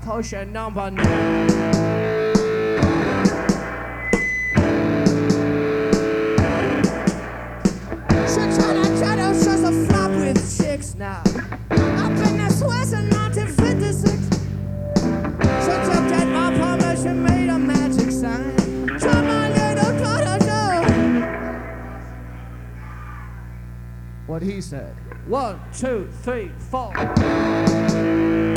Potion number 9. Shadow's just a flop with chicks now. Up in the Swiss in 1956. She took that up how much she made a magic sign. To my little daughter. What he said. 1, 2, 3, 4.